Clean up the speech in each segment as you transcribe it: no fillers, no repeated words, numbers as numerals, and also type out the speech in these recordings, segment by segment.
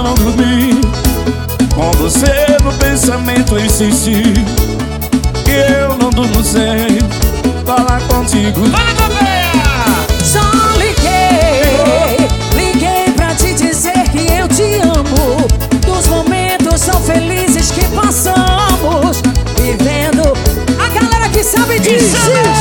não dormi, com você no pensamento eu insisti, que eu não durmo sem falar contigo. Só liguei pra te dizer que eu te amo, dos momentos tão felizes que passamos, vivendo. A galera que sabe disso.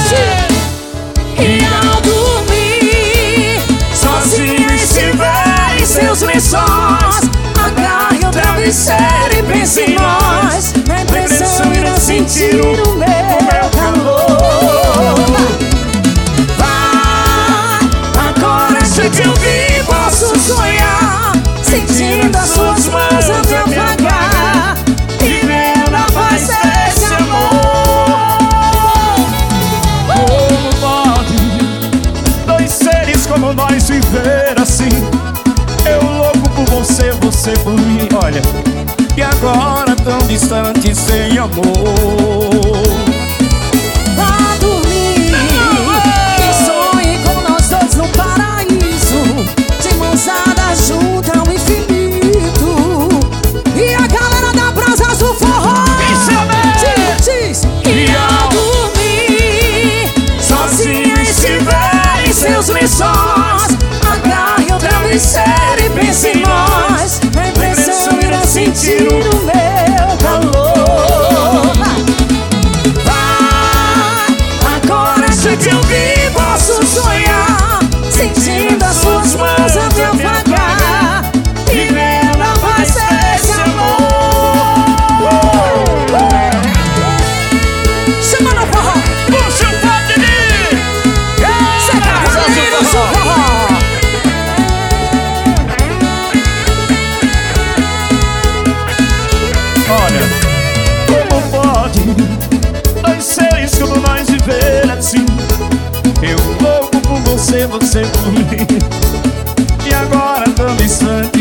E ao dormir sozinho estiver em seus lençóis, agarre o travesseiro e pense em nós. Na impressão irá sentir o meu calor. Vai, agora se te ouvir posso sonhar, sentindo as suas mãos a me afagar, vivendo a paz desse amor. Como pode dois seres como nós viver assim? Eu louco por você, você por mim. Olha, e agora tão distante, sem amor. Vá dormir e sonhe com nós dois no paraíso, de mãos dadas junto ao infinito. E a galera da Brasa Azul Forró diz. E ao dormir sozinho estiver em seus lençóis, agarre o travesseiro e pense em nós. A impressão irá sentir o meu calor. Vai, agora se te ouvir posso sonhar, sentindo as suas mãos a me afagar, vivendo a paz desse amor. Chama no forró, Puxa o pode vir! cê tá fazendo o forró. Olha, como pode dois seres como nós viver assim? Eu louco por você, você por mim. E agora tão distante,